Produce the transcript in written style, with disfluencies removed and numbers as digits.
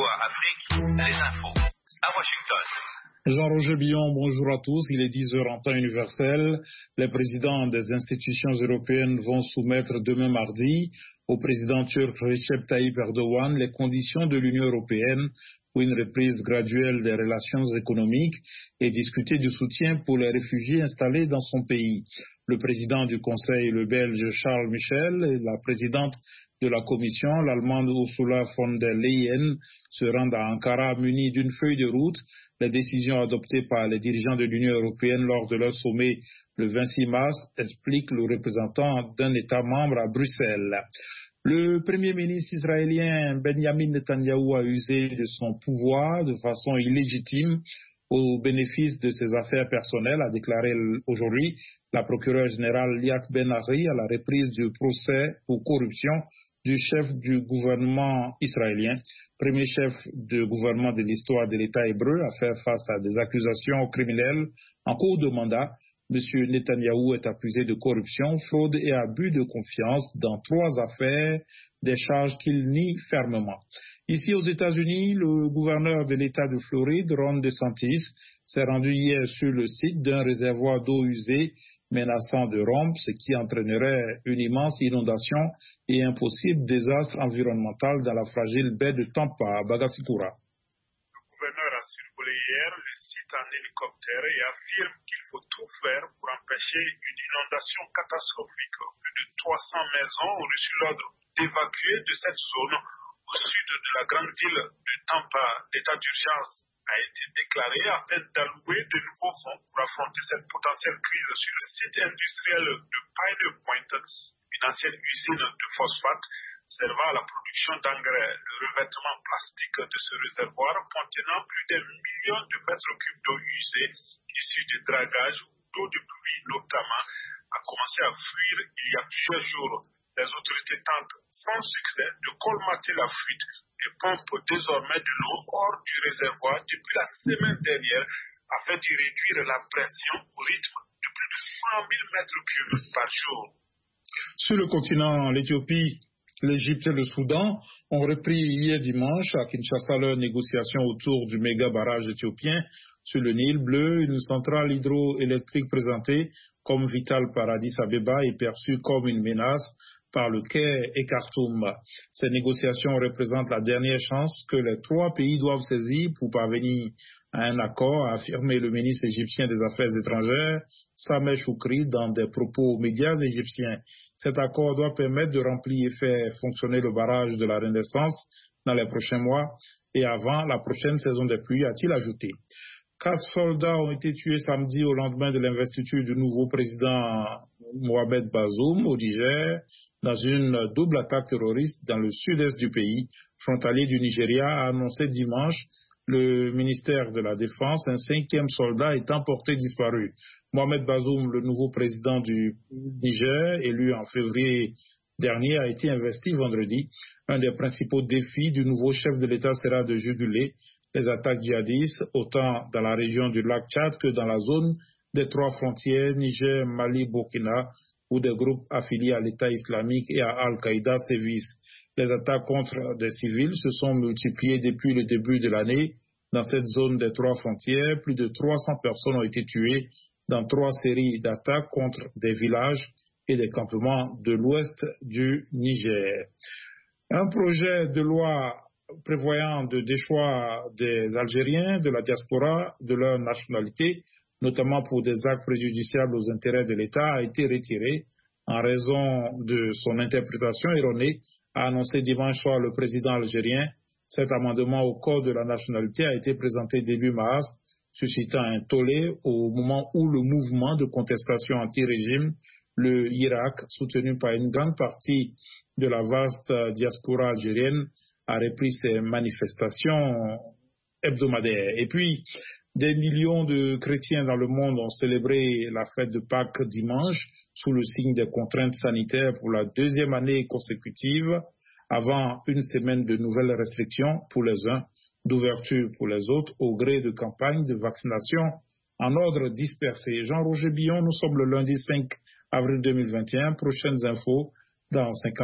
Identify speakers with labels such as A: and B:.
A: Afrique, les infos à Washington.
B: Jean-Roger Billon, bonjour à tous. Il est 10h en temps universel. Les présidents des institutions européennes vont soumettre demain mardi au président turc Recep Tayyip Erdogan les conditions de l'Union européenne pour une reprise graduelle des relations économiques et discuter du soutien pour les réfugiés installés dans son pays. Le président du Conseil, le Belge Charles Michel, et la présidente de la Commission, l'Allemande Ursula von der Leyen, se rendent à Ankara munis d'une feuille de route. Les décisions adoptées par les dirigeants de l'Union européenne lors de leur sommet le 26 mars expliquent le représentant d'un État membre à Bruxelles. Le Premier ministre israélien Benjamin Netanyahou a usé de son pouvoir de façon illégitime au bénéfice de ses affaires personnelles, a déclaré aujourd'hui la procureure générale Liat Ben-Ari à la reprise du procès pour corruption du chef du gouvernement israélien, premier chef de gouvernement de l'histoire de l'État hébreu, à faire face à des accusations criminelles en cours de mandat. M. Netanyahou est accusé de corruption, fraude et abus de confiance dans 3 affaires, des charges qu'il nie fermement. Ici aux États-Unis, le gouverneur de l'État de Floride, Ron DeSantis, s'est rendu hier sur le site d'un réservoir d'eau usée menaçant de rompre, ce qui entraînerait une immense inondation et un possible désastre environnemental dans la fragile baie de Tampa, à Bagassikura.
C: Le gouverneur a survolé hier le site en hélicoptère et affirme qu'il faut tout faire pour empêcher une inondation catastrophique. Plus de 300 maisons ont reçu l'ordre d'évacuer de cette zone au sud de la grande ville de Tampa. L'état d'urgence a été déclaré afin d'allouer de nouveaux fonds pour affronter cette potentielle crise sur le site industriel de Pine Point, une ancienne usine de phosphate servant à la production d'engrais. Le revêtement plastique de ce réservoir contenant plus d'un million de mètres cubes d'eau usée, issue de dragage ou d'eau de pluie notamment, a commencé à fuir il y a plusieurs jours. Les autorités tentent sans succès de colmater la fuite et pompent désormais de l'eau hors du réservoir depuis la semaine dernière afin d'y réduire la pression au rythme de plus de 100 000 mètres cubes par jour.
B: Sur le continent, l'Éthiopie, l'Égypte et le Soudan ont repris hier dimanche à Kinshasa leurs négociations autour du méga barrage éthiopien sur le Nil bleu, une centrale hydroélectrique présentée comme vitale par Addis Abeba et perçue comme une menace par le Caire et Khartoum. Ces négociations représentent la dernière chance que les 3 pays doivent saisir pour parvenir à un accord, a affirmé le ministre égyptien des Affaires étrangères, Sameh Choukri, dans des propos aux médias égyptiens. Cet accord doit permettre de remplir et faire fonctionner le barrage de la Renaissance dans les prochains mois et avant la prochaine saison des pluies, a-t-il ajouté. 4 soldats ont été tués samedi au lendemain de l'investiture du nouveau président Mohamed Bazoum au Niger dans une double attaque terroriste dans le sud-est du pays, frontalier du Nigeria, a annoncé dimanche le ministère de la Défense, un 5e soldat étant porté disparu. Mohamed Bazoum, le nouveau président du Niger, élu en février dernier, a été investi vendredi. Un des principaux défis du nouveau chef de l'État sera de juguler les attaques djihadistes, autant dans la région du lac Tchad que dans la zone des 3 frontières, Niger, Mali, Burkina, où des groupes affiliés à l'État islamique et à Al-Qaïda sévissent. Les attaques contre des civils se sont multipliées depuis le début de l'année. Dans cette zone des 3 frontières, plus de 300 personnes ont été tuées dans 3 séries d'attaques contre des villages et des campements de l'ouest du Niger. Un projet de loi prévoyant de déchoir des Algériens de la diaspora de leur nationalité, notamment pour des actes préjudiciables aux intérêts de l'État, a été retiré en raison de son interprétation erronée, a annoncé dimanche soir le président algérien. Cet amendement au Code de la nationalité a été présenté début mars, suscitant un tollé au moment où le mouvement de contestation anti-régime, le Irak, soutenu par une grande partie de la vaste diaspora algérienne, a repris ses manifestations hebdomadaires. Et puis, des millions de chrétiens dans le monde ont célébré la fête de Pâques dimanche sous le signe des contraintes sanitaires pour la 2e année consécutive, avant une semaine de nouvelles restrictions pour les uns, d'ouverture pour les autres, au gré de campagnes de vaccination en ordre dispersé. Jean-Roger Billon, nous sommes le lundi 5 avril 2021. Prochaines infos dans 50